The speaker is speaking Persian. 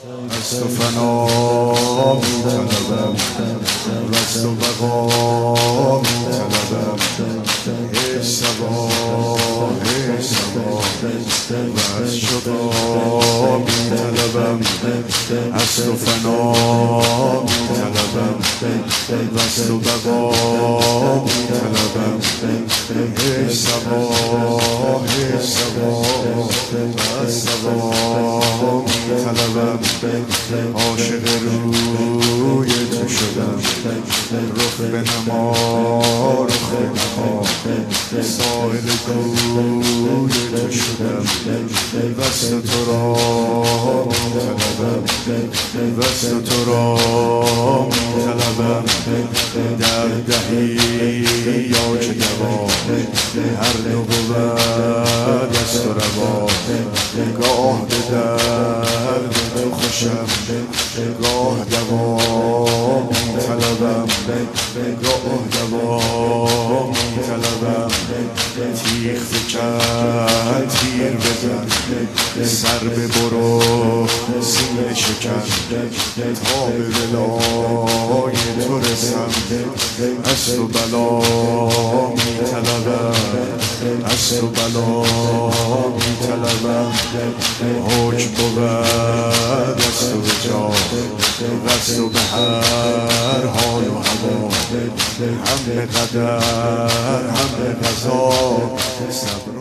از تو فنا می طلبم و از تو بقا می طلبم ای سبا ای سبا و از شقا می طلبم از تو فنا می طلبم و از تو بقا می طلبم ای سبا ای سبا و از سبا می طلبم عاشق روی تو شدم رخ بنما رخ بنما ساحل کوی تو شدم دست تو را می طلبم دست تو را می طلبم درد دهی یا که دوا هر دو بود از تو روا گاه به درد تو خوشم گاه دوا می طلبم گاه دوا می طلبم تیغ فکن تیر بزن سر ببرو سینه شکن تا به ولای تو رسم از تو بلا می طلبم از تو بلا می طلبم حکم بود از تو به جا و از تو به هر حال و هوا هم به قدر هم به قضا